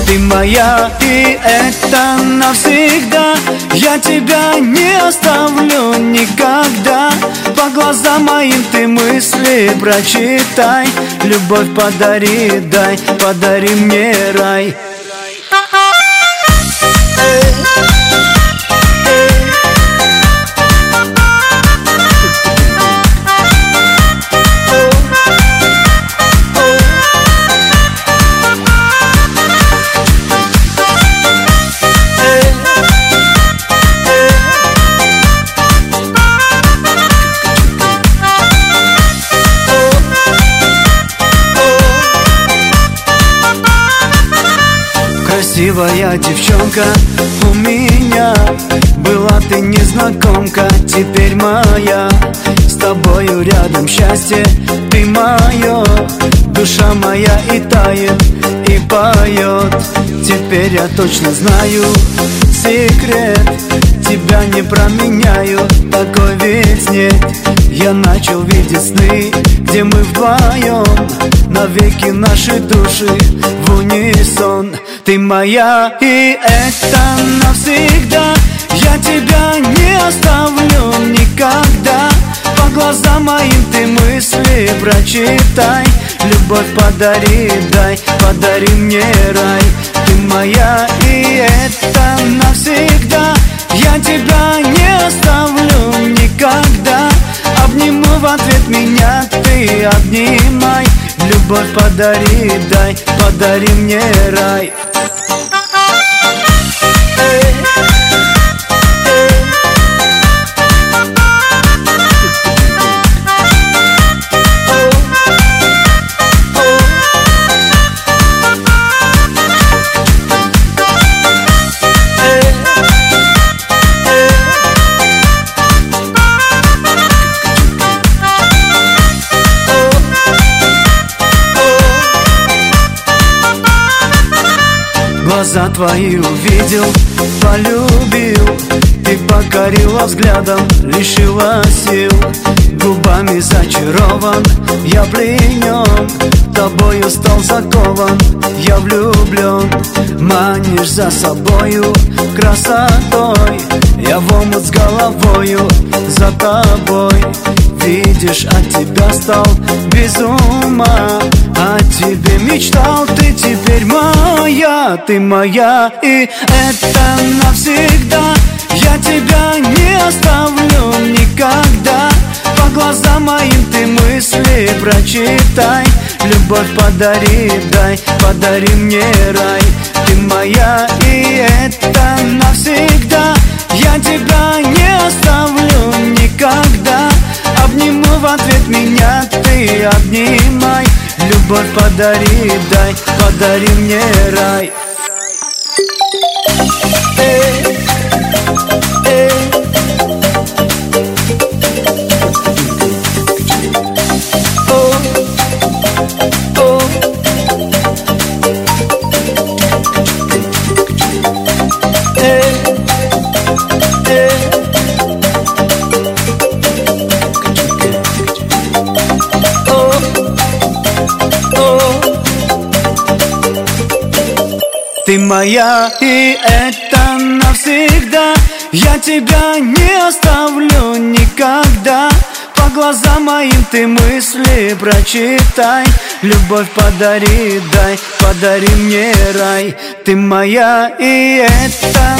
Ты моя, и это навсегда. Я тебя не оставлю никогда. По глазам моим ты мысли прочитай. Любовь подари, дай, подари мне рай. Красивая девчонка у меня, была ты незнакомка, теперь моя. С тобою рядом счастье, ты мое. Душа моя и тает, и поет. Теперь я точно знаю секрет, тебя не променяю, такой ведь нет. Я начал видеть сны, где мы вдвоем, навеки наши души в унисон. Ты моя, и это навсегда. Я тебя не оставлю никогда. По глазам моим ты мысли прочитай. Любовь подари, дай, подари мне рай. Ты моя, и это навсегда. Я тебя не оставлю никогда. Обниму в ответ, меня ты обнимай. Любовь подари, дай, подари мне рай. Глаза твои увидел, полюбил. Ты покорила взглядом, лишила сил. Губами зачарован, я пленен. Тобою стал закован, я влюблен. Манишь за собою красотой, я в омут с головою за тобой. Видишь, от тебя стал без ума, о тебе мечтал, ты теперь моя. Ты моя, и это навсегда. Я тебя не оставлю никогда. По глазам моим ты мысли прочитай. Любовь подари, дай, подари мне рай. Ты моя, и это навсегда. Я тебя не оставлю никогда. Обниму в ответ, меня ты обнимай. Любовь подари, дай, подари мне рай. Ты моя, и это навсегда. Я тебя не оставлю никогда. По глазам моим ты мысли прочитай. Любовь подари, дай, подари мне рай. Ты моя, и это